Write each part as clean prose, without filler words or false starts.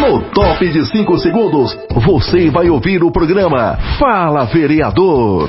No top de 5 segundos, você vai ouvir o programa Fala Vereador.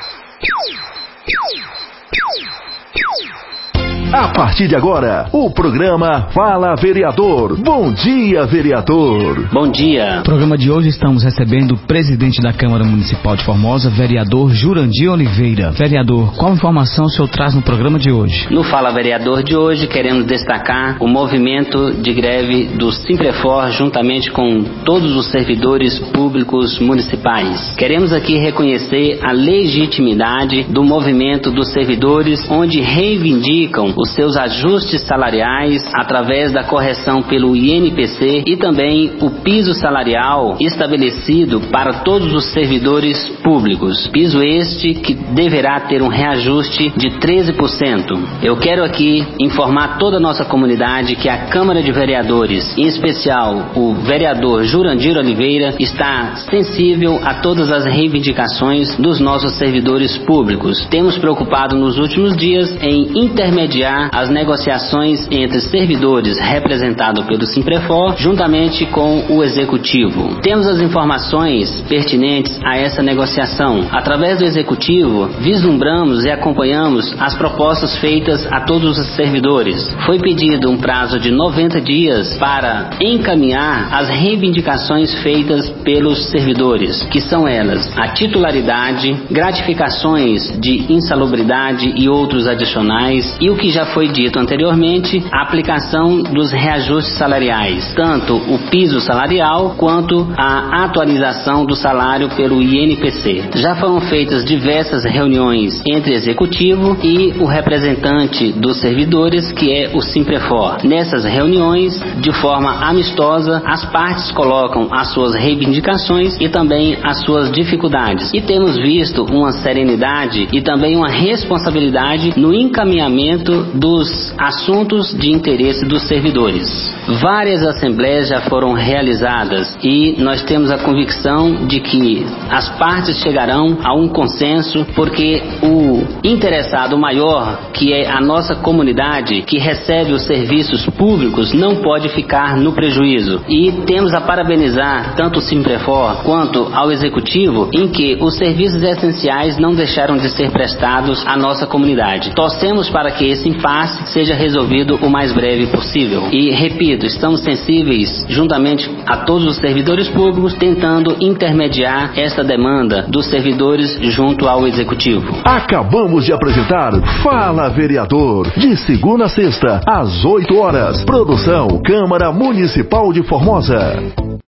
A partir de agora, o programa Fala Vereador. Bom dia, vereador. Bom dia. No programa de hoje estamos recebendo o presidente da Câmara Municipal de Formosa, vereador Jurandir Oliveira. Vereador, qual informação o senhor traz no programa de hoje? No Fala Vereador de hoje, queremos destacar o movimento de greve do Simprefor juntamente com todos os servidores públicos municipais. Queremos aqui reconhecer a legitimidade do movimento dos servidores, onde reivindicam os seus ajustes salariais através da correção pelo INPC e também o piso salarial estabelecido para todos os servidores públicos. Piso este que deverá ter um reajuste de 13%. Eu quero aqui informar toda a nossa comunidade que a Câmara de Vereadores, em especial o vereador Jurandir Oliveira, está sensível a todas as reivindicações dos nossos servidores públicos. Temos preocupado nos últimos dias em intermediar as negociações entre servidores representados pelo Simprefor juntamente com o Executivo. Temos as informações pertinentes a essa negociação. Através do Executivo, vislumbramos e acompanhamos as propostas feitas a todos os servidores. Foi pedido um prazo de 90 dias para encaminhar as reivindicações feitas pelos servidores, que são elas: a titularidade, gratificações de insalubridade e outros adicionais, e o que já foi dito anteriormente, a aplicação dos reajustes salariais, tanto o piso salarial quanto a atualização do salário pelo INPC. Já foram feitas diversas reuniões entre executivo e o representante dos servidores, que é o Simprefor. Nessas reuniões, de forma amistosa, as partes colocam as suas reivindicações e também as suas dificuldades. E temos visto uma serenidade e também uma responsabilidade no encaminhamento dos assuntos de interesse dos servidores. Várias assembleias já foram realizadas e nós temos a convicção de que as partes chegarão a um consenso, porque o interessado maior, que é a nossa comunidade que recebe os serviços públicos, não pode ficar no prejuízo. E temos a parabenizar tanto o Simprefor quanto ao Executivo, em que os serviços essenciais não deixaram de ser prestados à nossa comunidade. Torcemos para que esse impasse seja resolvido o mais breve possível. E, repito, estamos sensíveis, juntamente a todos os servidores públicos, tentando intermediar esta demanda dos servidores junto ao Executivo. Acabamos de apresentar Fala Vereador, de segunda a sexta, às 8 horas. Produção Câmara Municipal de Formosa.